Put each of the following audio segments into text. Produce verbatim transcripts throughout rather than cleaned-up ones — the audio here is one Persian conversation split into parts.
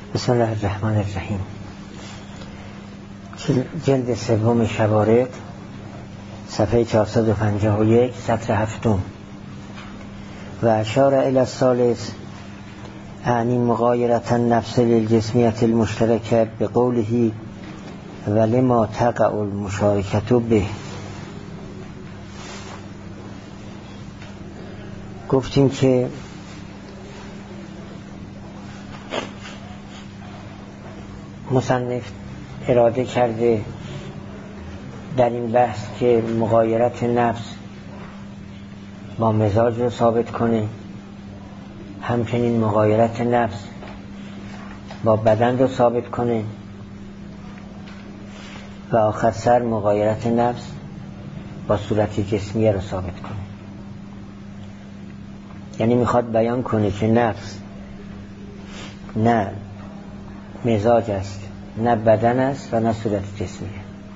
بسم الله الرحمن الرحیم. جلد سوم شوارد، صفحه چهارصد و پنجاه و یک، سطر هفتم. و اشار الی الثالث اعنی مغایرة النفس للجسمیة المشترکه بقوله ولما تقع المشارکة به. گفتیم که مصنف اراده کرده در این بحث که مغایرت نفس با مزاج رو ثابت کنه، همچنین مغایرت نفس با بدن رو ثابت کنه و آخر سر مغایرت نفس با صورت جسمیه رو ثابت کنه. یعنی میخواد بیان کنه که نفس نه مزاج است، نه بدن است و نه صورت جسمیه.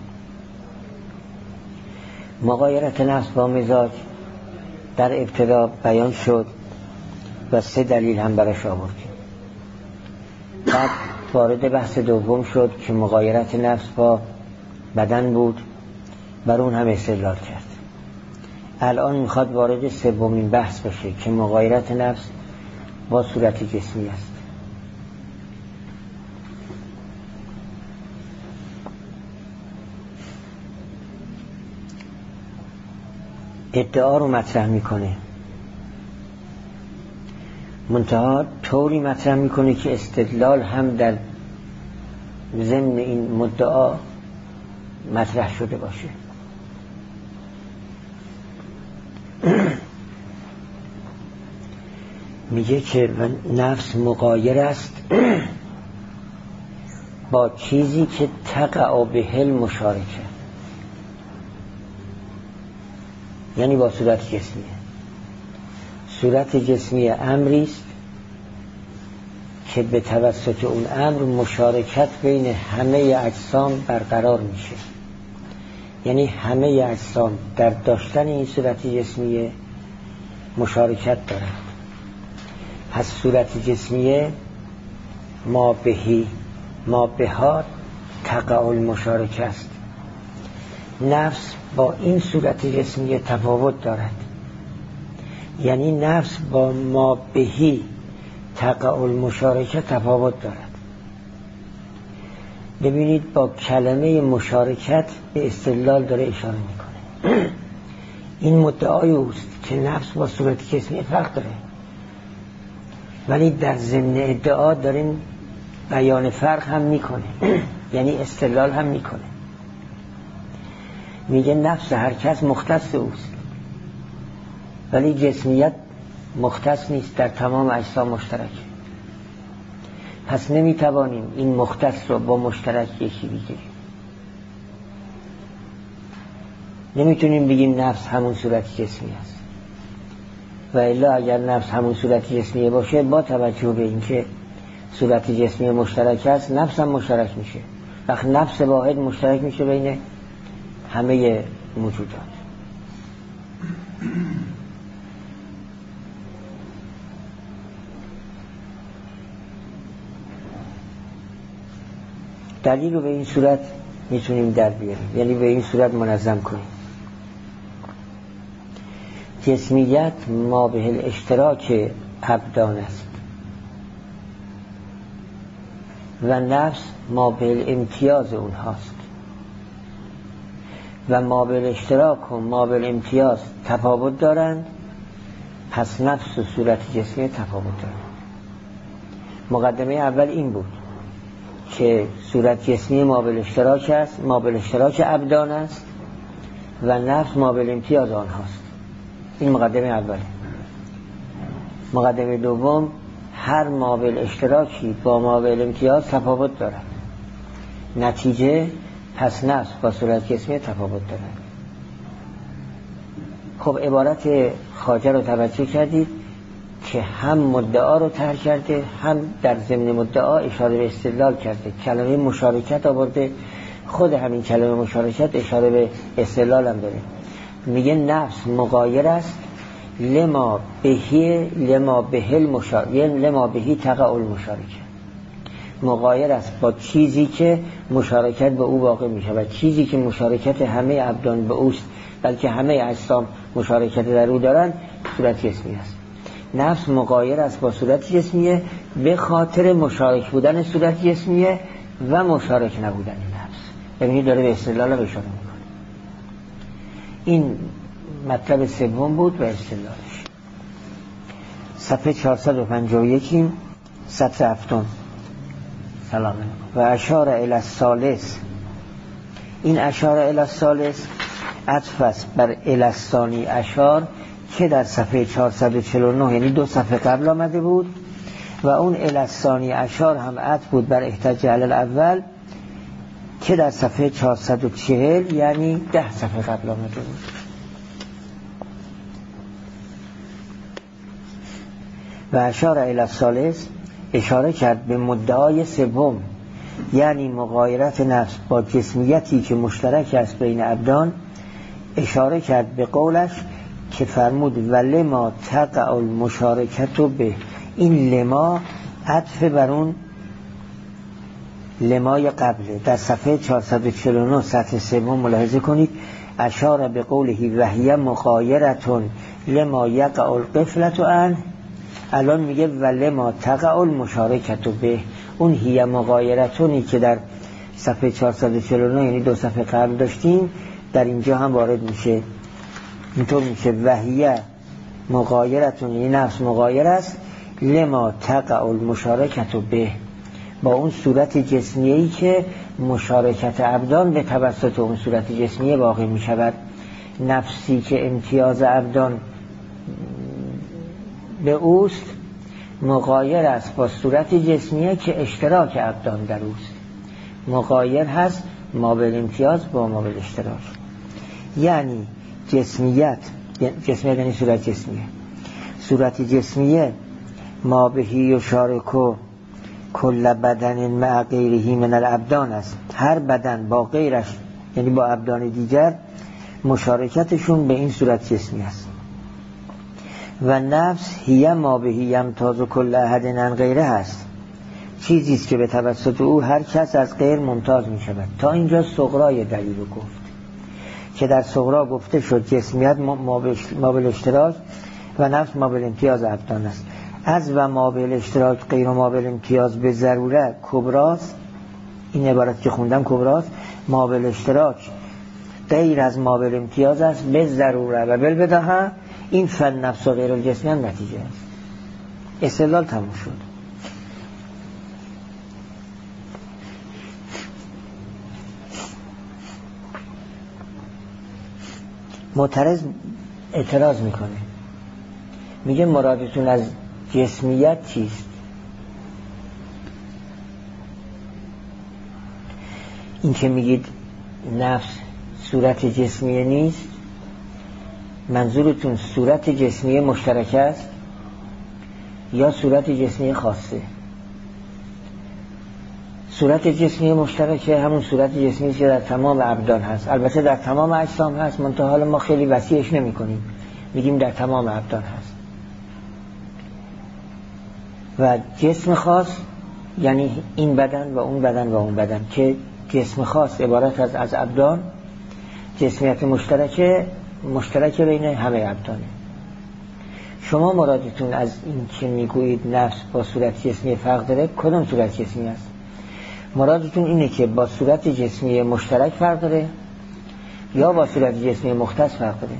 مغایرت نفس با مزاج در ابتدا بیان شد و سه دلیل هم برش آوردیم. بعد وارد بحث دوم شد که مغایرت نفس با بدن بود، بر اون هم استدلال کرد. الان میخواد وارد سومین بحث بشه که مغایرت نفس با صورت جسمی است. ادعا رو مطرح میکنه، منتها طوری مطرح میکنه که استدلال هم در ضمن این مدعا مطرح شده باشه. میگه که نفس مغایر است با چیزی که تقع به المشارکه، یعنی با صورت جسمیه. صورت جسمی امری است که به توسط اون امر مشارکت بین همه اجسام برقرار میشه، یعنی همه اجسام در داشتن این صورت جسمیه مشارکت دارند. پس صورت جسمیه ما بهی ما بها تقع المشارکه است. نفس با این صورت جسمی تفاوت دارد، یعنی نفس با ما بهی تقع المشارکه تفاوت دارد. ببینید با کلمه مشارکت به استدلال داره اشاره میکنه. این مدعای اوست که نفس با صورت جسمی فرق داره، ولی در ضمن ادعا داریم بیان فرق هم میکنه، یعنی استدلال هم میکنه. میگه نفس هر کس مختص اوست، ولی جسمیت مختص نیست، در تمام اجسام مشترک. پس نمیتوانیم این مختص رو با مشترک یکی بگیریم. نمیتونیم بگیم نفس همون صورت جسمی است، و الا اگر نفس همون صورت جسمی باشه، با توجه به اینکه صورت جسمی مشترک است، نفس هم مشترک میشه. وقت نفس واحد مشترک میشه بین همه موجودات. دلیل رو به این صورت میتونیم در بیاریم، یعنی به این صورت منظم کنیم. جسمیت ما به الاشتراک ابدان است و نفس ما به الامتیاز اونهاست، و ما به الاشتراک و ما به الامتیاز تفاوت دارند. پس نفس و صورت جسمی تفاوت دارند. مقدمه اول این بود که صورت جسمی ما به الاشتراک است، ما به الاشتراک ابدان است و نفس ما به الامتیاز آنهاست. این مقدمه اوله. مقدمه دوم، هر ما به الاشتراکی با ما به الامتیاز تفاوت دارد. نتیجه پس نفس با صورت جسمی تفاوت دارد. خب عبارت خواجه رو توجه کردید که هم مدعا رو طرح کرده، هم در ضمن مدعا اشاره به استدلال کرده. کلمه مشارکت آورده، خود همین کلمه مشارکت اشاره به استدلال هم داره. میگه نفس مغایر است لما بهی لما بهل مشارکه، لما بهی تقع المشارکه. مغایر است با چیزی که مشارکت به او واقع می شود. چیزی که مشارکت همه ابدان به اوست، بلکه همه اجسام مشارکت در او دارند، صورت جسمی است. نفس مغایر است با صورت جسمیه به خاطر مشارک بودن صورت جسمیه و مشارک نبودن نفس. یعنی داره به استدلال اشاره میکنه. این مطلب سوم بود و استدلالش. صفحه چهارصد و پنجاه و یک، سطر هفتم. سلام و اشار الی الثالث. این اشار الی الثالث عطف است بر الی الثانی اشار که در صفحه چهارصد و چهل و نه، یعنی دو صفحه قبل آمده بود، و اون الی الثانی اشار هم عطف بود بر احتج علی الاول که در صفحه چهارصد و چهل، یعنی ده صفحه قبل آمده بود. و اشار الی الثالث اشاره کرد به مدعای سوم، یعنی مغایرت نفس با جسمیتی که مشترک است بین ابدان. اشاره کرد به قولش که فرمود ولما تقع المشارکت به. این لما عطف بر اون لمای قبله. در صفحه چهارصد و چهل و نه سطر سوم ملاحظه کنید اشاره به قوله وهی مغایرتون لما یقع القفلت عنه. الان میگه ولما تقع المشارکت به. اون هی مغایرتونی که در صفحه چهارصد و چهل و نه، یعنی دو صفحه قبل داشتیم، در اینجا هم وارد میشه. اینطور میشه وهی مغایرتون، یعنی نفس مغایر است لما تقع المشارکت به، با اون صورت جسمیه‌ای که مشارکت ابدان به توسط اون صورت جسمیه واقع میشود. نفسی که امتیاز ابدان به اوست مغایر است با صورت جسمیه که اشتراک ابدان در اوست. مغایر هست ما به امتیاز با ما به اشتراک. یعنی جسمیت، جسمیت یعنی صورت جسمیه، صورت جسمیه ما بهی و شارکو کل بدن مع غیرهی من الابدان است. هر بدن با غیرش، یعنی با ابدان دیگر، مشارکتشون به این صورت جسمی است. و نفس هی ما بهی یمتاز کل احد عن غیره هست، چیزی است که به توسط او هر کس از غیر ممتاز می شود. تا اینجا صغرای دلیل رو گفت که در صغرا گفته شد جسمیت ما به اشتراک و نفس ما به امتیاز ابدان است. از و ما به اشتراک غیر ما به امتیاز به ضروره کبراست. این عبارت که خوندم کبراست. ما به اشتراک غیر از ما به امتیاز است به ضروره و بالبداهه. این فن نفس و غیر الجسمی هم نتیجه است. استدلال تموم شد. معترض اعتراض میکنه، میگه مرادتون از جسمیت چیست؟ این که میگید نفس صورت جسمیه نیست، منظورتون صورت جسمیه مشترک است یا صورت جسمیه خاصه؟ صورت جسمی مشترکه همون صورت جسمی که در تمام ابدان هست، البته در تمام اجسام هست، منتها حالا ما خیلی وسیعش نمی کنیم، میگیم در تمام ابدان هست. و جسم خاص یعنی این بدن و اون بدن و اون بدن، که جسم خاص عبارت از از ابدان، جسمیت مشترکه مشترکه بین همه ابدانه. شما مرادتون از این که میگویید نفس با صورت جسمی فرق داره، کدوم صورت جسمی است؟ مرادتون اینه که با صورت جسمی مشترک فرق داره یا با صورت جسمی مختص فرق داره؟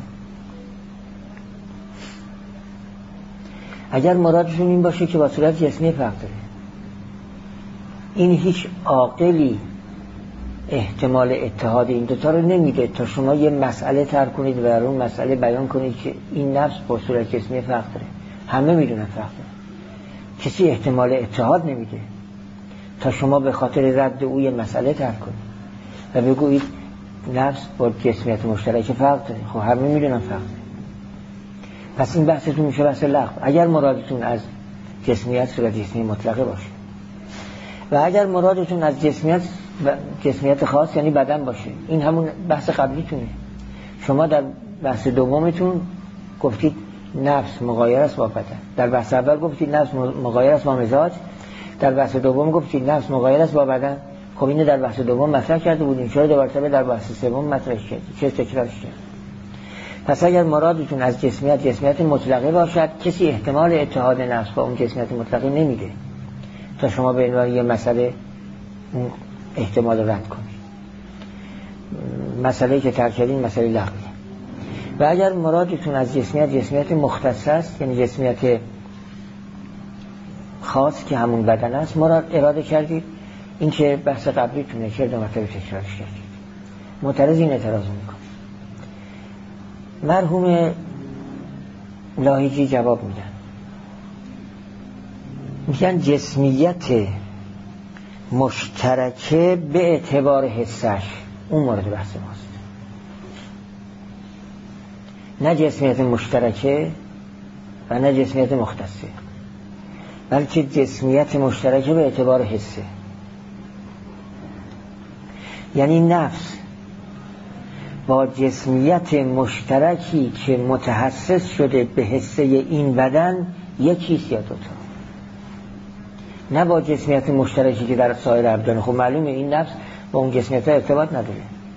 اگر مرادتون این باشه که با صورت جسمی فرق داره، این هیچ عاقلی احتمال اتحاد این دوتا رو نمیده تا شما یه مسئله طرح کنید و در اون مسئله بیان کنید که این نفس با صورت جسمی فرق داره. همه میدونن فرق داره، کسی احتمال اتحاد نمیده تا شما به خاطر رد او یه مسئله طرح کنید و بگویید نفس با جسمیت مشترک فرق داره. خب همه میدونن فرق داره. پس این بحثتون میشه بحث لغو اگر مرادتون از جسمیت صورت جسمی مطلقه باشه، و اگر مرادتون از جسمیت جسمیت خاص یعنی بدن باشه. این همون بحث قبلیتونه. شما در بحث دومتون گفتید نفس مغایر است با بدن، در بحث اول گفتید نفس مغایر است با مزاج، در بحث دوم گفتید نفس مغایر است با بدن. خب اینو در بحث دوم مطرح کرده بودیم، چرا دو مرتبه در بحث سوم مطرح کردید؟ چه تکرارش کرد؟ پس اگر مرادتون از جسمیت جسمیت مطلقه باشد، کسی احتمال اتحاد نفس با اون جسمیت مطلقه نمیده تا شما به عنوان یه مسئله اون احتمال رد کنید. مسئله که ترک کردین مسئله لغویه. و اگر مرادتون از جسمیت جسمیت مختص است، یعنی جسمیت خاص که همون بدن است مراد اراده کردید، این که بحث قبلیتونه که دو مرتبه تکرارش کردید. معترض این اعتراض میکنه. مرحوم لاهیجی جواب میدن، میگن جسمیت مشترکه به اعتبار حسش اون مورد بحث ماست، نه جسمیت مشترکه و نه جسمیت مختصه، بلکه جسمیت مشترکه به اعتبار حسه. یعنی نفس با جسمیت مشترکی که متحسس شده به حسه این بدن یکیست یا دوتا، نه با جسمیت مشترکی که در سایر ابدان. خب معلومه این نفس با اون جسمیت ارتباط نداره،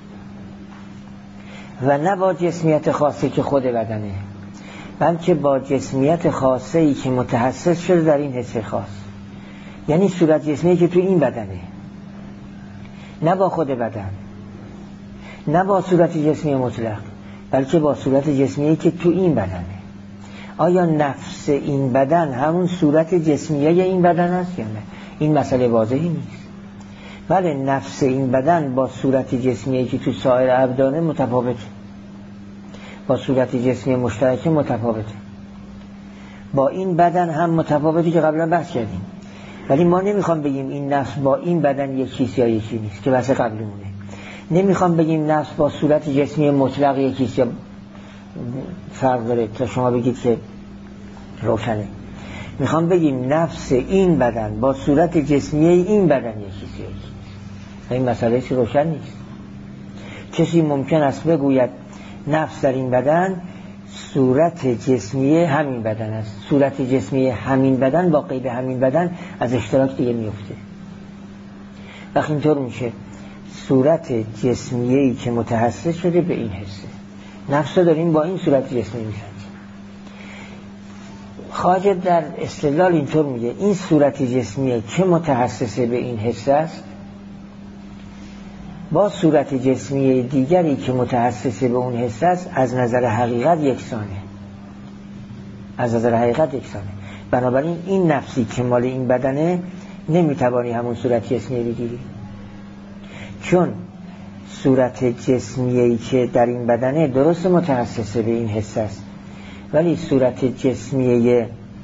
و نه با جسمیت خاصی که خود بدنه، بلکه با جسمیت خاصی که متحسس شده در این حسه خاص، یعنی صورت جسمی که تو این بدنه، نه با خود بدن، نه با صورت جسمی مطلق، بلکه با صورت جسمی که تو این بدنه. آیا نفس این بدن همون صورت جسمیه این بدن است یا نه؟ این مسئله واضحی نیست. بله، نفس این بدن با صورت جسمی که تو سایر ابدانه متفاوته، با صورت جسمی مشترک متفاوته، با این بدن هم متفاوتی که قبلا بحث کردیم. ولی ما نمیخوام بگیم این نفس با این بدن یکیست یا یکی نیست که بحث قبلیمونه. نمیخوام بگیم نفس با صورت جسمی مطلق یکیست یا فرق داره تا شما بگید که روشنه. میخوام بگیم نفس این بدن با صورت جسمی این بدن یکیست یا یکی. این مسئله چی روشن نیست. کسی ممکن است بگوید نفس در این بدن صورت جسمی همین بدن است، صورت جسمی همین بدن با قید همین بدن از اشتراک دیگه میفته. وقتی اینطور میشه صورت جسمیه‌ای که متحسس شده به این حسه، نفس رو داریم با این صورت جسمی میشن. خواجه در استدلال اینطور میگه این صورت جسمیه که متحسسه به این حسه است با صورت جسمی دیگری که متحسسه به اون حسه است از نظر حقیقت یکسانه، از نظر حقیقت یکسانه. بنابراین این نفسی که مال این بدنه نمیتوانی همون صورت جسمی بگیری، چون صورت جسمی که در این بدنه درست متحسسه به این حسه است، ولی صورت جسمی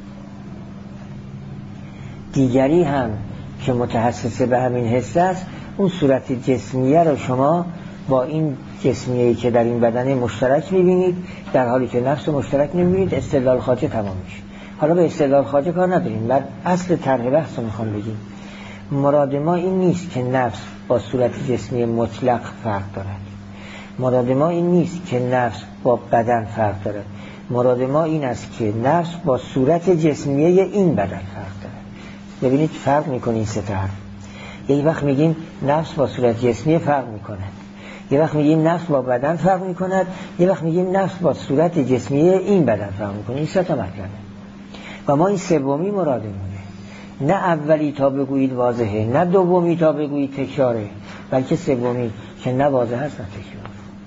دیگری هم که متحسسه به همین حسه است، اون صورت جسمیه رو شما با این جسمیه‌ای که در این بدنه مشترک می‌بینید، در حالی که نفس مشترک نمی‌بینید. استدلال خواجه تمام میشه. حالا به استدلال خواجه کار نداریم، بعد اصل طرح بحث رو می‌خوام بگیم. مراد ما این نیست که نفس با صورت جسمی مطلق فرق دارد، مراد ما این نیست که نفس با بدن فرق دارد، مراد ما این است که نفس با صورت جسمی این بدن فرق دارد. ببینید فرق می‌کنه این سه تا حرف. یک وقت میگیم نفس با صورت جسمی فرق میکند، یک وقت میگیم نفس با بدن فرق میکند، یک وقت میگیم نفس با صورت جسمی این بدن فرق میکنه. این سه تا مطلبه و ما این سومی مرادمونه، نه اولی تا بگویید واضحه، نه دومی تا بگویید تکراره، بلکه سومی که نه واضح هست نه تکرار.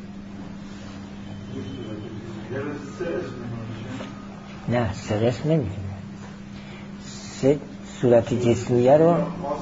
نه سه قسم نمیدونه. سه صورت جسمیه رو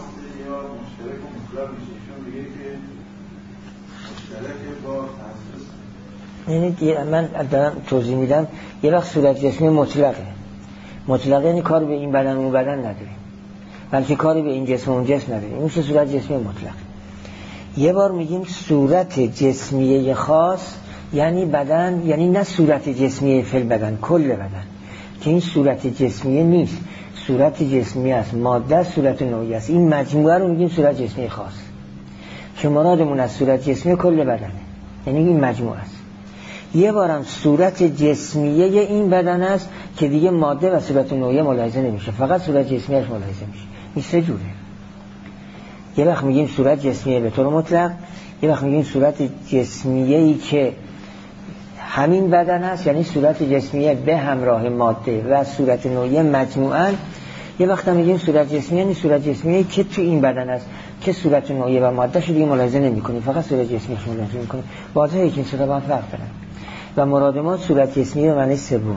یعنی من دارم توضیح میدم. یه وقت صورت جسمی مطلقه، مطلقه یعنی کار به این بدن و اون بدن نداریم، بلکه کاری به این جسم و اون جسم نداریم، این صورت جسمی مطلق. یه بار میگیم صورت جسمی خاص یعنی بدن، یعنی نه صورت جسمی فل بدن، کل بدن، که این صورت جسمی نیست، صورت جسمی است، ماده صورت نوعی است. این مجموعه رو میگیم صورت جسمی خاص، که مرادمون از صورت جسمی کل بدنه، یعنی این مجموعه است. یه بارم صورت جسمیه این بدن است که دیگه ماده و صورت نوعی ملاحظه نمیشه، فقط صورت جسمیش ملاحظه میشه. این سه جوره. یه وقت میگیم صورت جسمیه به طور مطلق، یه وقت میگیم صورت جسمیه ای که همین بدن هست، یعنی صورت جسمیه به همراه ماده و صورت نوعی مجموعاً. یه وقت هم میگیم صورت جسمیه یعنی صورت جسمیه که تو این بدن هست که صورت نوعی و ماده شو دیگه ملاحظه نمی‌کنی، فقط صورت جسمیه شو ملاحظه می‌کنی. واضحه که این سه تا با هم فرق دارن و مراد ما صورت جسمیه به معنی سومه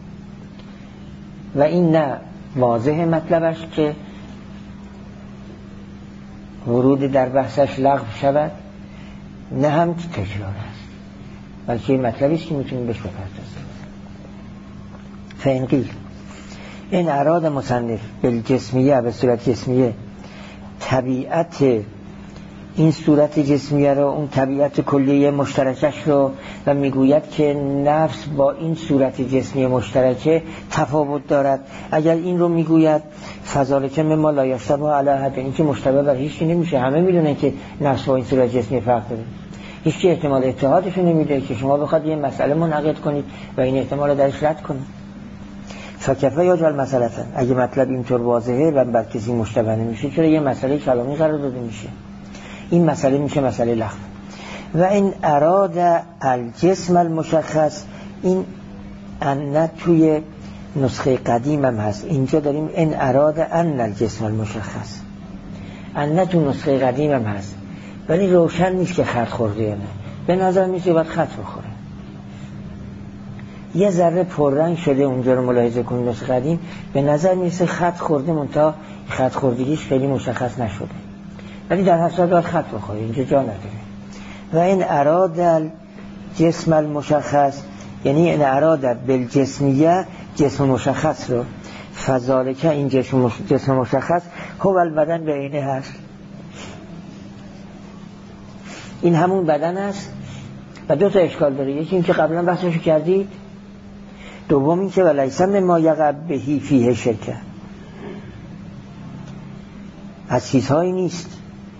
و این نه واضحه مطلبش که ورود در بحثش لغو شود، نه هم که تکرار است، بلکه این مطلبی است که میتونیم بهش بپردازیم. فانقیل این اراد مصنف بالجسمیه به صورت جسمیه طبیعت این صورت جسمیه رو، اون طبیعت کلیه مشترکش رو، و میگوید که نفس با این صورت جسمی مشترکه تفاوت دارد. اگر این رو میگوید فذالک مما لا یشتبه علی احد، این که مشتبه بر هیچ کی نمیشه، همه میدونن که نفس با این صورت جسمی فرق داره، هیچ کی احتمال اتحادش نمیده که شما بخواد یه مسئله منعقد کنید و این احتمال رو درش رد کنید. فکفه یا جل مسئله، اگه مطلب اینطور واضحه و بر کسی مشتبه نمیشه، چرا یه مسئله کلامی قرار داده میشه؟ این مسئله میشه مسئله لغو. و این اراد الجسم المشخص، این ان توی نسخه قدیم هم هست، اینجا داریم این اراد ان الجسم المشخص، ان تو نسخه قدیم هم هست ولی روشن نیست که خط خورده یا نه، به نظر میشه باید خط بخوره. یه ذره پررنگ شده اونجا رو ملاحظه کنید، نسخه قدیم به نظر میسه خط خورده، منتها خط خوردگیش خیلی مشخص نشده، ولی در هر صورت باید خط بخوره، اینجا جا نداره. و این اراد الجسم المشخص یعنی این اراد بالجسمیه جسم مشخص رو، فذالک این جسم, جسم مشخص هو البدن به اینه هست، این همون بدن است. و دو تا اشکال داره، یکی این که قبلا بحثشو کردید، دوم این که ولیس مما یقع بهی فیه شرکه، از چیزهایی نیست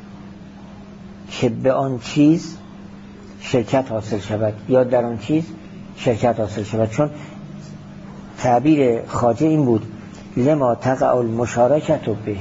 که به آن چیز شرکت حاصل شود یا در آن چیز شرکت حاصل شود، چون تعبیر خواجه این بود لما تقع المشارکت به،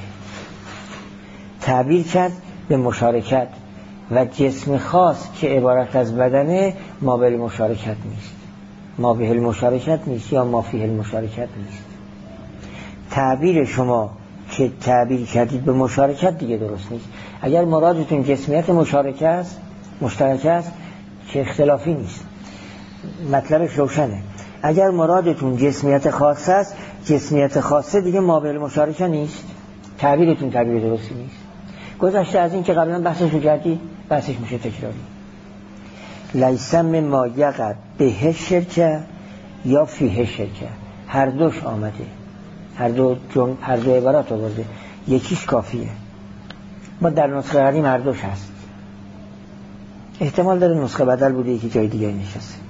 تعبیر کرد به مشارکت و جسم خاص که عبارت از بدنه ما به المشارکت نیست، ما به المشارکت نیست یا ما فیه المشارکت نیست. تعبیر شما که تعبیر کردید به مشارکت دیگه درست نیست. اگر مرادتون جسمیت مشارکت است، مشترک است، که اختلافی نیست، مطلبش روشنه. اگر مرادتون جسمیت خاص است، جسمیت خاصه دیگه ما به المشارکت نیست، تعبیرتون تعبیر درستی نیست. گذشته از این که قبلا بحثش کردی، بحثش میشه تکراری. لیس مما یقع به شرکه یا فیه شرکه، هر دوش آمده، هر دو جمع، هر دو عبارات آورده، یکیش کافیه. ما در نسخه قدیم هر دوش هست، احتمال داره نسخه بدل بوده یکی جای دیگه نشسته.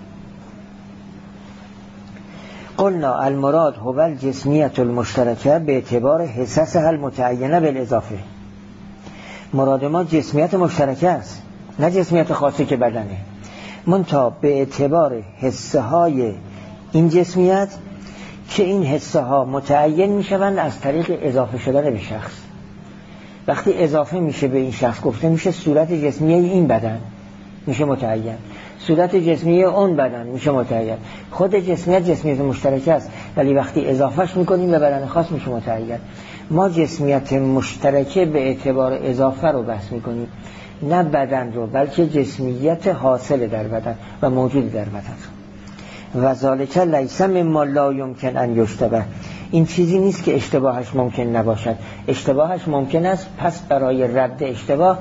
قلنا المراد هو الجسمیت المشترکه به اعتبار حصصها المتعینه بالاضافه، مراد ما جسمیت مشترکه است، نه جسمیت خاصی که بدنه، منتها به اعتبار حصه های این جسمیت که این حصه ها متعین می شوند از طریق اضافه شدن به شخص. وقتی اضافه میشه به این شخص گفته میشه صورت جسمیه این بدن میشه متعین، صورت جسمیه اون بدن میشه متعین. خود جسمیت جسمیت مشترکه است ولی وقتی اضافهش میکنیم به بدن خاص میشه متعین. ما جسمیت مشترکه به اعتبار اضافه رو بحث میکنیم، نه بدن رو، بلکه جسمیت حاصل در بدن و موجود در بدن. و ذالک لیس مما لا یمکن ان یشتبه، این چیزی نیست که اشتباهش ممکن نباشد، اشتباهش ممکن است، پس برای رد اشتباه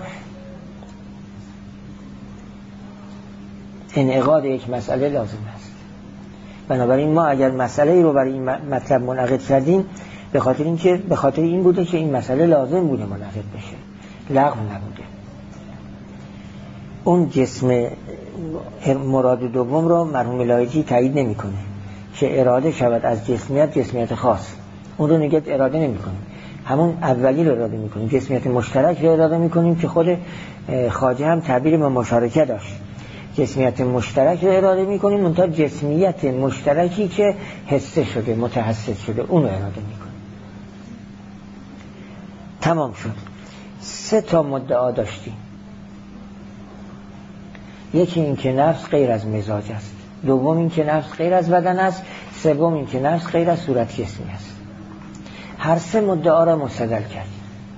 انعقاد یک مسئله لازم است. بنابراین ما اگر مسئله رو برای این مطلب منعقد کردیم به خاطر این که به خاطر این بوده که این مسئله لازم بوده منعقد بشه، لغو نبوده. اون جسم مراد دوم رو مرحوم لایجی تایید نمیکنه که اراده شود از جسمیت جسمیت خاص، اون رو نگه اراده نمیکنیم، همون اولی رو اراده میکنیم، جسمیت مشترک رو اراده میکنیم که خود خواجه هم تعبیر به مشارکه داشت، جسمیت مشترک رو اراده میکنیم، منتها جسمیت مشترکی که حسه شده متحسس شده اون رو اراده میکنیم. تمام شد. سه تا مدعا داشتیم. یکی این که نفس غیر از مزاج است، دوم این که نفس غیر از بدن است، سوم این که نفس غیر از صورت جسمی است. هر سه مدعا را مستدل کردیم.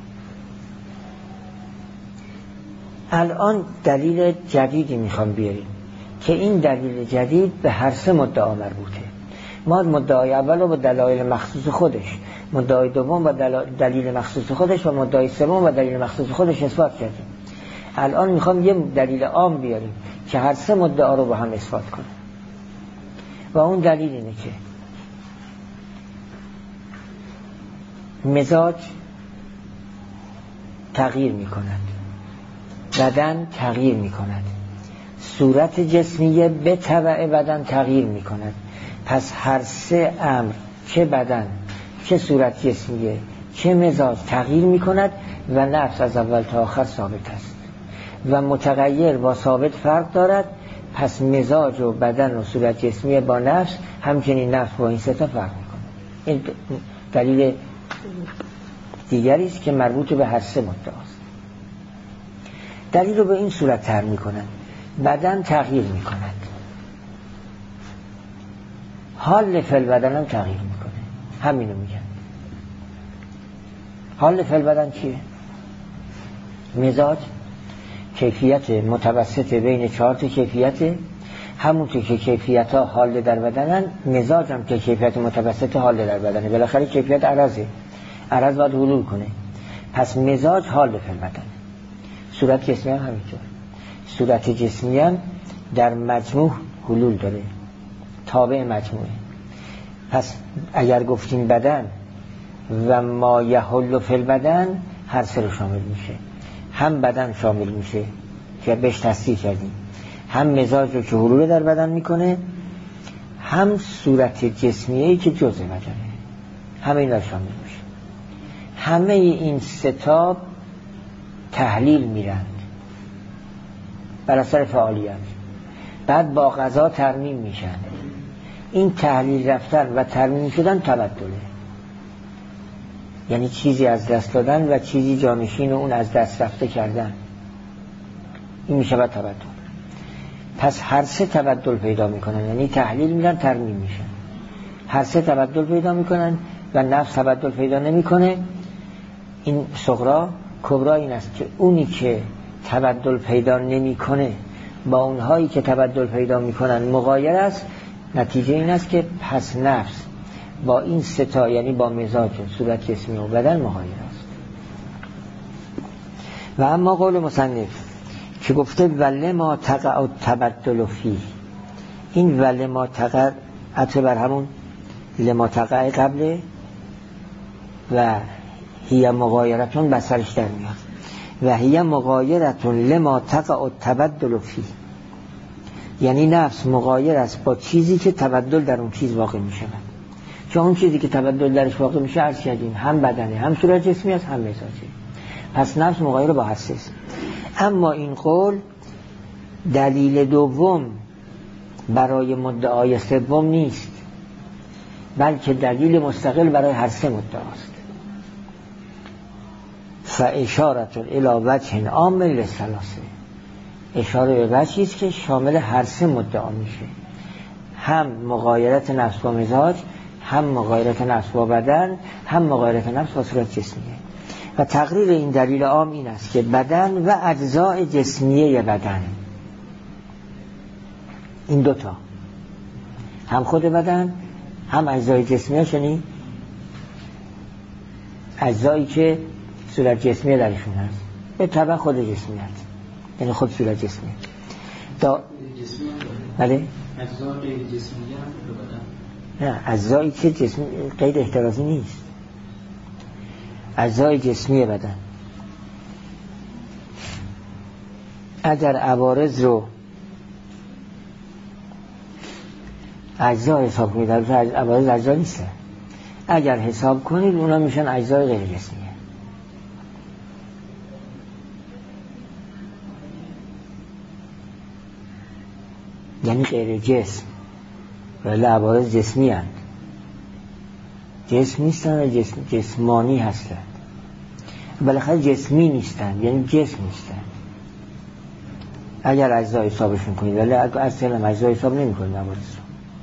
الان دلیل جدیدی میخوام بیاریم که این دلیل جدید به هر سه مدعا مربوطه. ما مدعای اول رو با دلایل مخصوص خودش، مدعای دوم با دلیل مخصوص خودش و مدعای سوم با دلیل مخصوص خودش اثبات کردیم. الان میخوام یه دلیل عام بیاریم که هر سه مدعا رو با هم اثبات کنه و اون دلیل اینه که مزاج تغییر میکند، بدن تغییر میکند، صورت جسمیه به تبع بدن تغییر میکند. پس هر سه امر، چه بدن چه صورت جسمیه چه مزاج تغییر میکند و نفس از اول تا آخر ثابت است و متغیر با ثابت فرق دارد. پس مزاج و بدن و صورت جسمیه با نفس، همچنین نفس با این سه تا فرق میکنه. این دلیل دیگری است که مربوط به هر سه مدعاست. دلیل رو به این صورت طرح میکنن: بدن تغییر میکند، حال فعل بدن هم تغییر میکنه. همینو میگن. حال فعل بدن چیه؟ مزاج کیفیت متوسط بین چهار تا کیفیت، همونطور که کیفیت ها حال در بدنن، مزاج هم که کیفیت متوسط حال در بدنه. بالاخره کیفیت عرضه، عرض باید حلول کنه. پس مزاج حال فعل بدنه. صورت جسمی هم همینطور. صورت جسمی هم در مجموع حلول داره، تابع مجموعه. پس اگر گفتیم بدن و ما یحل فی البدن، هر سه رو شامل میشه. هم بدن شامل میشه که بهش تصریح کردیم، هم مزاج رو که حلول در بدن میکنه، هم صورت جسمیه‌ای که جزء بدنه، همه این رو شامل میشه. همه این ستا تحلیل میرند بر اثر فعالیت، بعد با غذا ترمیم میشن. این تحلیل رفتن و ترمیم شدن تبدله، یعنی چیزی از دست دادن و چیزی جانشین اون از دست رفته کردن. این میشه بعد تبدل. پس هر سه تبدل پیدا میکنن، یعنی تحلیل میرن ترمیم میشن. هر سه تبدل پیدا میکنن و نفس تبدل پیدا نمیکنه. این صغرا. کبرا این است که اونی که تبدل پیدا نمیکنه با اونهایی که تبدل پیدا میکنن مغایر است. نتیجه این است که پس نفس با این ستا، یعنی با مزاج، صورت جسمی و بدن مغایر است. و اما قول مصنف که گفته وله ما تقع تبدل فی، این وله ما تقع عطف بر همون لما تقع قبله و هی مغایرتون بسرش در میاد و هی مغایرتون لما تقع تبدل فی، یعنی نفس مغایر است با چیزی که تبدل در اون چیز واقع می شود. چون اون چیزی که تبدل درش واقع میشه عرض کردیم هم بدنه هم صورت جسمی است هم مزاجه. پس نفس مغایر با هسته است. اما این قول دلیل دوم برای مدعای سوم نیست، بلکه دلیل مستقل برای هر سه مدعاست. فاشارة الی وجه عام للثلاثه، اشاره به وجهی است که شامل هر سه مدعا میشه، هم مغایرت نفس با مزاج، هم مغایرت نفس با بدن، هم مغایرت نفس با صورت جسمیه. و تقریر این دلیل عام این است که بدن و اجزاء جسمیه بدن، این دوتا، هم خود بدن هم اجزای جسمیه، شنی اجزایی که صورت جسمیه درشون هست به طبع خود جسمیت، یعنی خود صورت جسمیه. تا بله اجزای غیر جسمیه هم به بدن، نه اجزایی که جسمی غیر احترازی نیست، اجزای جسمی بدن. اگر عوارض رو اجزا حساب کنید، عوارض اجزا نیست، اگر حساب کنید اونا میشن اجزای غیر جسمیه. یعنی غیر جسم، ولی عوارض جسمی هستند، جسم نیستن و جسم جسمانی هستند. بالاخره جسمی نیستن، یعنی جسم نیستن اگر اجزا حسابشون کنید، ولی اصلا اجزا حساب نمی کنید عوارض رو،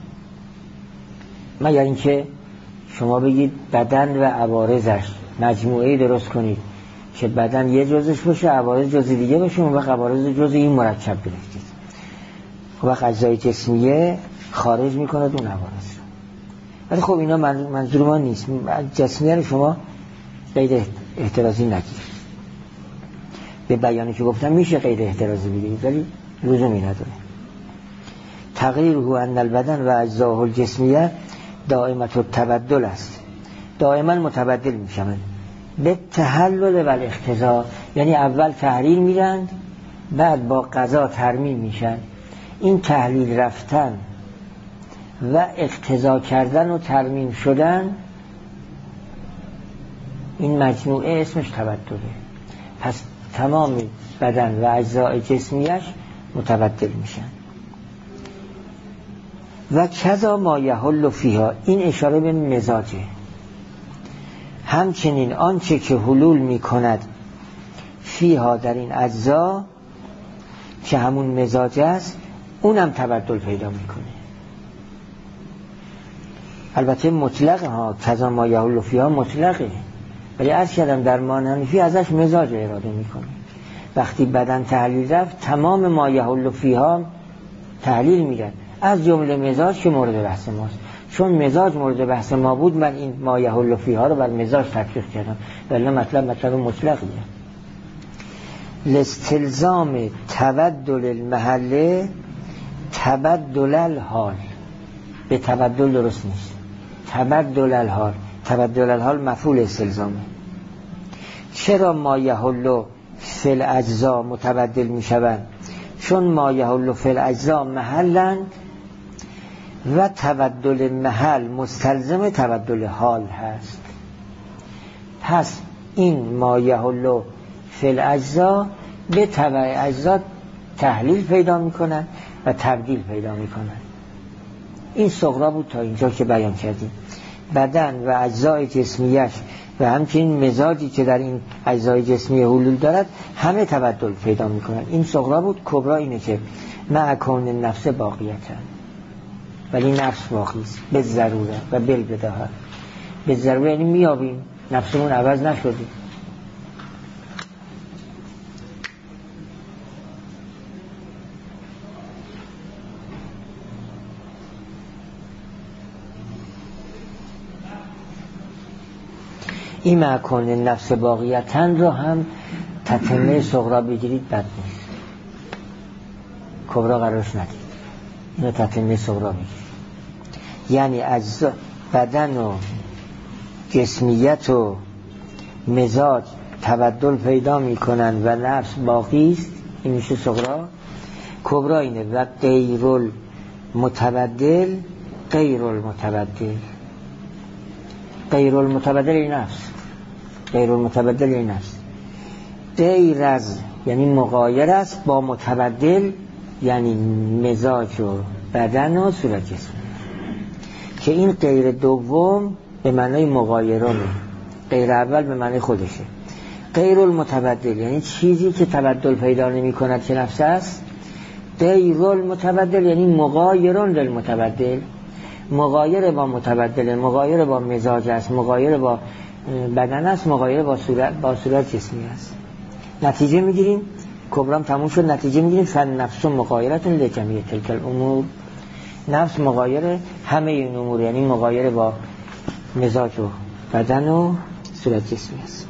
مگر اینکه شما بگید بدن و عوارضش مجموعه درست کنید که بدن یه جزش باشه عوارض جز دیگه باشه، اون وقت عوارض جز این مرکب گرفتید، اون وقت اجزای جسمیه خارج میکنه اون عوارض. ولی خب اینا منظور ما نیست، جسمیه رو شما غیر احترازی نگیرید. به بیانی که گفتم میشه غیر احترازی بگیرید ولی لزومی نداره. تغییر هو ان البدن و اجزاء الجسمیه دائمت التبدل است، دائما متبدل میشن به تحلل و الاختزا، یعنی اول تحلیل میرن بعد با قضا ترمیم میشن. این تحلیل رفتن و اقتضا کردن و ترمیم شدن، این مجموعه اسمش تبدله. پس تمام بدن و اجزای جسمیش متبدل میشن. و کذا ما یحل فیها، این اشاره به مزاجه، همچنین آنچه که حلول میکند فیها در این اجزا که همون مزاج است اونم تبدل پیدا میکنه. البته مطلقه ها، کذا ما یحل فیها مطلقه، ولی عرض کردم در مانحنفی ازش مزاج اراده میکنه. وقتی بدن تحلیل رفت تمام ما یحل فیها تحلیل میگن، از جمله مزاج که مورد بحث ماست. چون مزاج مورد بحث ما بود من این ما یحل فیها رو بر مزاج تطبیق کردم، ولی مطلب مطلب مطلقیه. لاستلزام تبدل المحله تبدل الحال، به تبدل درست نیست، تبدل الحال، تبدل الحال مفعول استلزامه. چرا ما یحل فی الاجزا متبدل می شوند؟ چون ما یحل فی الاجزا محلن و تبدل محل مستلزم تبدل حال هست. پس این ما یحل فی الاجزا به تبع اجزا تحلیل پیدا می کنند و تبدیل پیدا می کنند. این صغرا بود تا اینجا که بیان کردیم. بدن و اجزای جسمیش و همچنین مزاجی که در این اجزای جسمی حلول دارد همه تبدل پیدا می کنند. این صغرا بود. کبرا اینه که مع کون نفس باقیتن، ولی نفس باقی است به ضروره و بالبداهه. به ضروره یعنی میابیم نفسمون عوض نشده. این مکان نفس باقیتن رو هم تتمه صغرا بگیرید بد نیست، کبرا قرارش ندید، اینو تتمه صغرا بگیرید. یعنی اجزا بدن و جسمیت و مزاج تبدل پیدا میکنن و نفس باقی است، این میشه صغرا. کبرا اینه و غیر المتبدل، غیر المتبدل، غیر المتبدل نفس، غیر المتبدل این است، غیر از یعنی مغایر است با متبدل، یعنی مزاج و بدن و صورت جسم، که این غیر دوم به معنای مغایرانه، غیر اول به معنای خودشه. غیر المتبدل یعنی چیزی که تبدل پیدا نمی کند که نفس است. غیر المتبدل یعنی مغایران للمتبدل، مغایر با متبدل، مغایر با مزاج است، مغایر با بدن است، مغایر با صورت با صورت جسمی است. نتیجه میگیریم، کبرام تموم شد، نتیجه میگیریم فن نفس مغایرت لجمیع تلک الامور، نفس مغایر همه این امور، یعنی مغایر با مزاج و بدن و صورت جسمی است.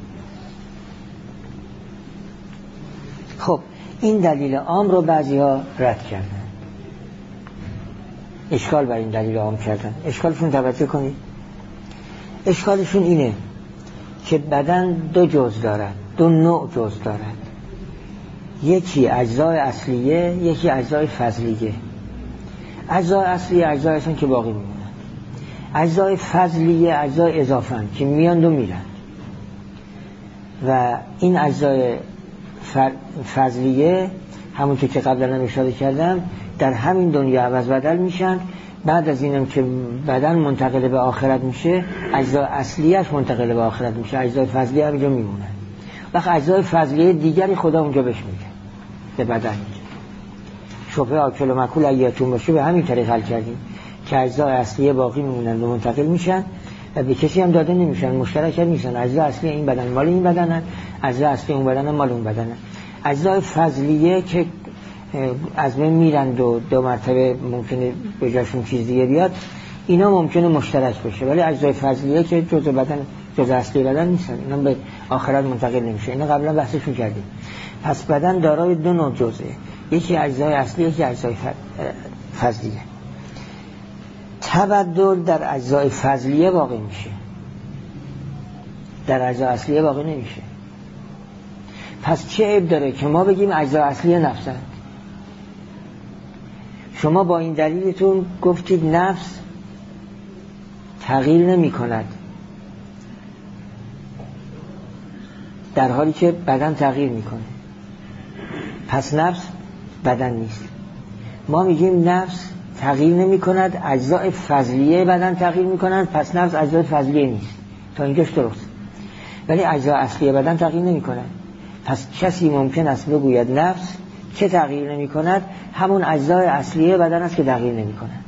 خب این دلیل عام رو بعضی ها رد کردن، اشکال بر این دلیل عام کردن. اشکالشون توجه کنید، اشکالشون اینه که بدن دو جز دارد، دو نوع جز دارد، یکی اجزای اصلیه، یکی اجزای فضلیه. اجزای اصلیه اجزای هستن که باقی میمونن، اجزای فضلیه اجزای اضافن که میاند و میرن. و این اجزای فضلیه همونطور که قبلا هم اشاره کردم در همین دنیا عوض بدل میشن. بعد از اینم که بدن منتقل به آخرت میشه، اجزای اصلیش منتقل به آخرت میشه، اجزای فضلی همینجا میمونن. وقت اجزای فضلیه دیگری خدا اونجا بهش میده به بدن. شبه آکل و مکول ایاتون باشه به همین طریق حل کردیم که اجزای اصلیه باقی میمونن و منتقل میشن و به کسی هم داده نمیشن، مشترک نیستن. اجزا اصلی این بدن مال این بدنن، اجزا اصلی اون بدن مال اون بدنن. اجزای فضلیه که از بین میرند و دو مرتبه ممکنه به جاشون چیز دیگه بیاد، اینا ممکنه مشترک بشه، ولی اجزای فضلیه که جزء بدن جزء اصلی بدن نیستن، اینا به آخرت منتقل نمیشه. اینا قبلا بحثشون کردیم. پس بدن دارای دو نوع جزئه، یکی اجزای اصلی، یکی اجزای فضلیه. تبدل در اجزای فضلیه واقع میشه، در اجزای اصلیه واقع نمیشه. پس چه عیب داره که ما بگیم اجزای اصلیه نفسن؟ شما با این دلیلتون گفتید نفس تغییر نمی کند، در حالی که بدن تغییر میکنه. پس نفس بدن نیست. ما میگیم نفس تغییر نمی کند، اجزای فضلیه بدن تغییر می کنند، پس نفس اجزای فضلیه نیست. تا اینجاش درست. ولی اجزای اصلی بدن تغییر نمی کنند. پس کسی ممکن است بگوید نفس که تغییر نمی کند همون اجزای اصلی بدن است که تغییر نمی کند،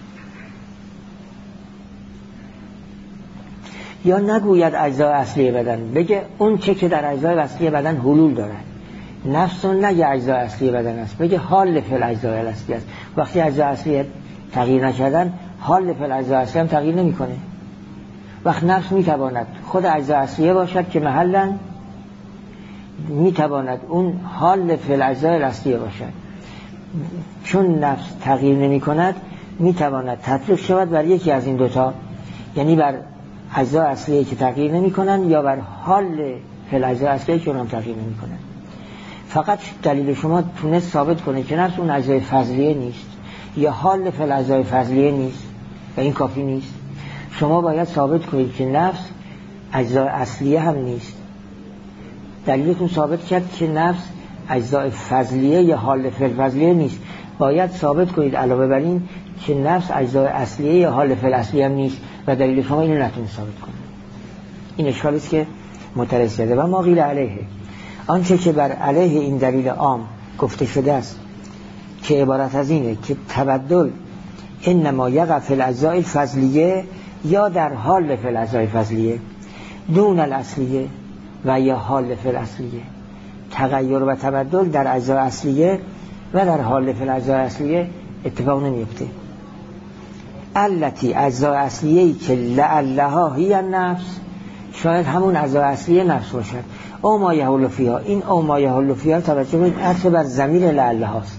یا نگوید اجزای اصلی بدن، بگه اون چه که در اجزای اصلی بدن حلول دارد. نفس رو نگه اجزای اصلی بدن است، بگه حال فعل اجزای اصلی است. وقتی اجزای اصلی تغییر نکردن، حال فعل اجزای اصلی هم تغییر نمیکنه. وقت نفس میتواند خود اجزای اصلیه باشد که محلا میتواند اون حال فعل اجزای اصلیه باشد. چون نفس تغییر نمی کند میتواند تطبیق شود بر یکی از این دوتا، یعنی بر اجزای اصلیه که تغییر نمی کنند یا بر حال فعل اجزای اصلیه که اونم تغییر نمی کنند. فقط دلیل شما تونست ثابت کنه که نفس اون اجزای فضلیه نیست یا حال فعل اجزای فضلیه نیست و این کافی نیست. شما باید ثابت کنید که نفس اجزای اصلیه هم نیست. دلیلتون ثابت کرد که نفس اجزای فضلیه یا حال فعل فضلیه نیست. باید ثابت کنید علاوه بر این که نفس اجزای اصلیه یا حال فعل اصلیه هم نیست و دلیل شما اینو نتونید ثابت کنید. این اشکالی است که معترض کرده. و ما قیل علیه، آنچه که بر علیه این دلیل عام گفته شده است که عبارت از اینه که تبدل انما یقع فی الاجزاء الفضلیه یا در حال فی الاجزاء فضلیه دون الاصلیه و یا حال فی الاصلیه. تغییر و تبدل در اجزاء اصلیه و در حال فی الاجزاء اصلیه اتفاق نمیفته. التی اجزاء اصلیه‌ای که لعلها هی النفس، شاید همون اجزاء اصلیه نفس باشد. او ما یحل فیها، این او ما یحل فیها توجه کنید عطف بر ضمیر لعلها است.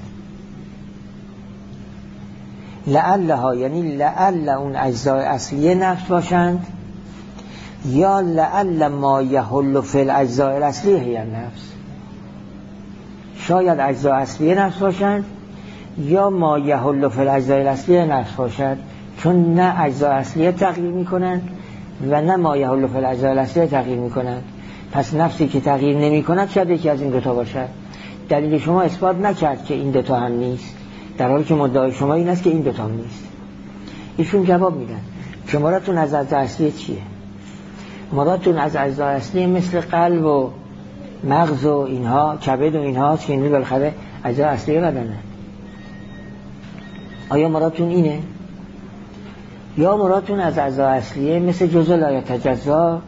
لعلها یعنی لعل اون اجزاء اصلیه نفس باشند یا لعل ما یحل فی الاجزاء الاصلیه هی النفس. شاید اجزاء اصلیه نفس باشند یا ما یحل فی الاجزاء الاصلیه نفس باشد، چون نه اجزاء اصلیه تغییر میکنند و نه ما یحل فی الاجزاء الاصلیه تغییر میکنند. پس نفسی که تغییر نمی کند شاید یکی از این دوتا باشد. دلیل شما اثبات نکرد که این دوتا هم نیست، در حالی که مدعای شما این است که این دوتا هم نیست. ایشون جواب میدن که مرادتون از اجزاء اصلیه چیه؟ مرادتون از اجزاء اصلیه مثل قلب و مغز و اینها، کبد و اینها که این بالاخره اجزاء اصلیه بدنه. آیا مرادتون اینه؟ یا مرادتون از اجزاء اصلیه مثل جزء لا یتجزا،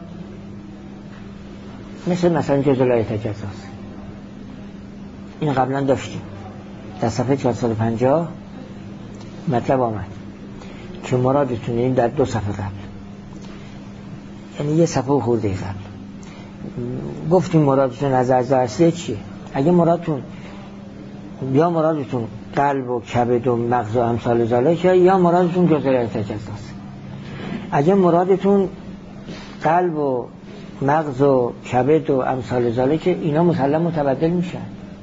مثل مثلا جزء لا یتجزا است؟ این قبلا داشتیم در صفحه چهارصد و پنجاه مطلب آمد که مرادتون این در دو صفحه قبل، یعنی یه صفحه و خورده قبل گفتیم مرادتون از اجزاء اصلیه چیه. اگه مرادتون یا مرادتون قلب و کبد و مغز و امثال ذالک یا مرادتون جزء لا یتجزا است. اگه مرادتون قلب و مغز و کبد و امثال ذالک، اینا مسلم متبدل میشن.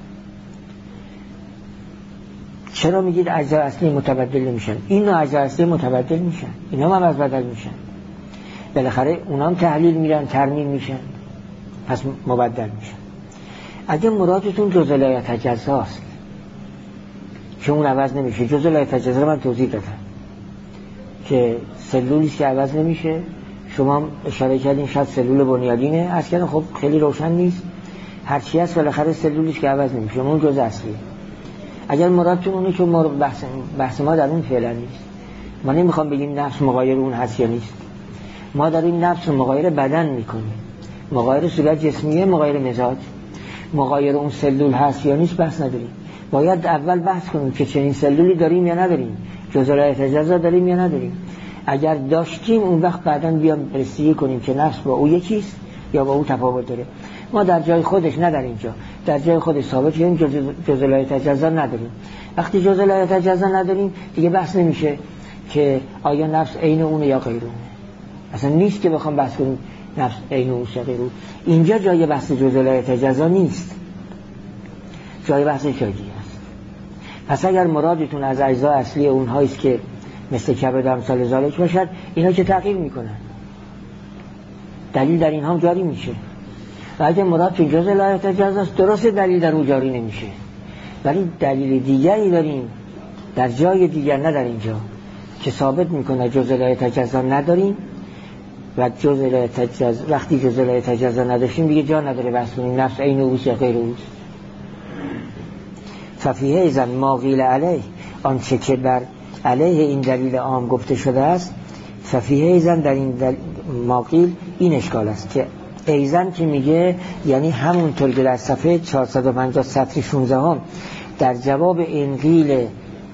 چرا میگید اجزاء اصلی متبدل نمیشن؟ اینا اجزاء اصلی متبدل میشن، اینا هم از بدل میشن. بالاخره اونا هم تحلیل میرن، ترمیم میشن، پس مبدل میشن. اگه مرادتون جزء لا یتجزا است که اون عوض نمیشه، جزء لا یتجزا من توضیح دادم که سلولی که عوض نمیشه. شما اشاره کردین شاید سلول بنیادینه، اصلا خب خیلی روشن نیست. هرچی هست بالاخره سلولش که عوض نمیشه، اون جزء اصلیه. اگر مرادتون اونه که بحث, بحث ما در اون فعلا نیست. ما نمیخوام بگیم نفس مغایر اون هست یا نیست. ما داریم نفس رو مغایر بدن میکنیم، مغایر صورت جسمیه، مغایر مزاج. مغایر اون سلول هست یا نیست بحث نداریم. باید اول بحث کنیم که چنین سلولی داریم یا نداریم، جزئیات اجزا داریم یا نداریم. اگر داشتیم اون وقت بعداً بیام بررسی کنیم که نفس با او یکیست یا با او تفاوت داره. ما در جای خودش نه در اینجا، در جای خودش ثابت کردیم جزئیات اجزا نداریم. وقتی جزئیات اجزا نداریم دیگه بحث نمیشه که آیا نفس عین اونه یا غیر اونه. اصلا نیست که بخوام بحث کنیم نفس عین اون یا غیر اون. اینجا جای بحث جزئیات اجزا نیست، جای بحث جای دیگه است. پس اگر مرادتون از اجزا اصلی اونهایی است که مثل کبد و امثال ذالک باشد، اینا که تغییر میکنن، دلیل در اینها هم جاری میشه. و اگر مرادتون جزئیات اجزا است، درست دلیل در اون جاری نمیشه، ولی دلیل دیگری داریم در جای دیگر، نه در اینجا، که ثابت میکنه جزئیات اجزا نداریم. و جزئیات اجزا وقتی جزئیات اجزا نداشتیم دیگه جا نداره بحث کنیم نفس عین اوست یا غیر اوست. ففیه ایزن ما قیل علیه، آنچه که بر علیه این دلیل عام گفته شده است. ففیه ایزن در این دل... ما قیل این اشکال است که ایزن که میگه یعنی همونطور که در صفحه چهارصد و پنجاه سطر شانزده هم در جواب این قیل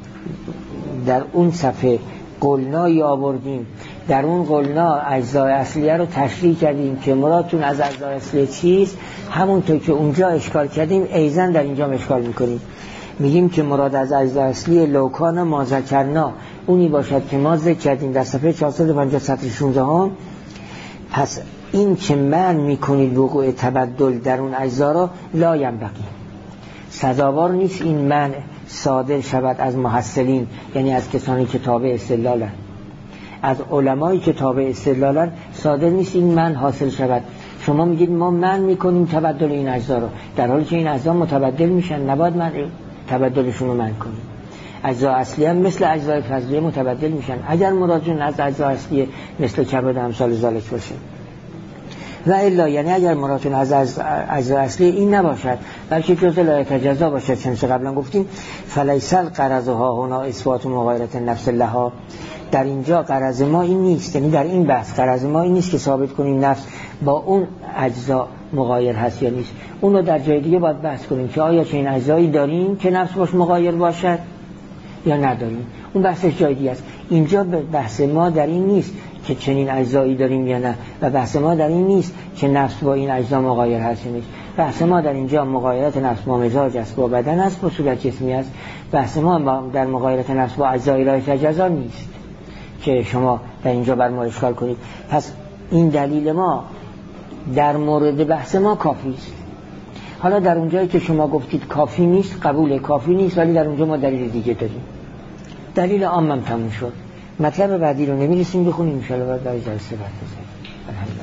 در اون صفحه قلنایی آوردیم، در اون قلنا اجزای اصلیه رو تشریح کردیم که مرادتون از اجزای اصلیه چیست، همونطور که اونجا اشکال کردیم ایزن در اینجا اشکال میکنیم. میگیم که مراد از اجزای اصلی لوکان ما ذکرنا اونی باشد که ما ذکر کردیم در صفحه چهارصد و پنجاه سطر شانزده هم. پس این که من میکنید وقوع تبدل در اون اجزا را لا ینبغی، سزاوار نیست این من صادر شود از محصلین، یعنی از کسانی که تابع استدلالن، از علمایی که تابع استدلالن صادر نیست این من حاصل شود. شما میگید ما من میکنیم تبدل این اجزا رو، در حالی که این اجزا متبدل میشن، نباید من تبدلشون رو من کنیم. اجزا اصلی هم مثل اجزای فضلیه متبدل میشن اگر مرادشون از اجزا اصلی مثل کبد و امثال ذالک باشه. و الا یعنی اگر مرادتون از اجزا اصلی این نباشد بلکه جزئیات اجزا باشد، چنانچه قبلا گفتیم فلیس الغرض ها هنا اثبات مغایرت نفس لها، در اینجا غرض ما این نیست، یعنی در این بحث غرض ما این نیست که ثابت کنیم نفس با اون اجزا مغایر هست یا نیست. اون رو در جای دیگه باید بحث کنیم که آیا چنین اجزایی داریم که نفس باش مغایر باشد یا نداریم. اون بحثش جای دیگه است. اینجا بحث ما در این نیست که چنین اجزایی داریم یا نه، و بحث ما در این نیست که نفس با این اجزا مغایر هست یا نیست. بحث ما در اینجا مغایرت نفس با مزاج است، با بدن است، با صورت جسمی است. بحث ما در مغایرت نفس با اجزای لایق اجزا نیست که شما در اینجا بر ما اشکال کنید. پس این دلیل ما در مورد بحث ما کافی است. حالا در اونجایی که شما گفتید کافی نیست، قبول کافی نیست، ولی در اونجا ما دلیل دیگه داریم. دلیل عامم تموم شد. مطلب بعدی رو نمی‌رسیم بخونیم ان شاء الله بعد از جلسه بعد.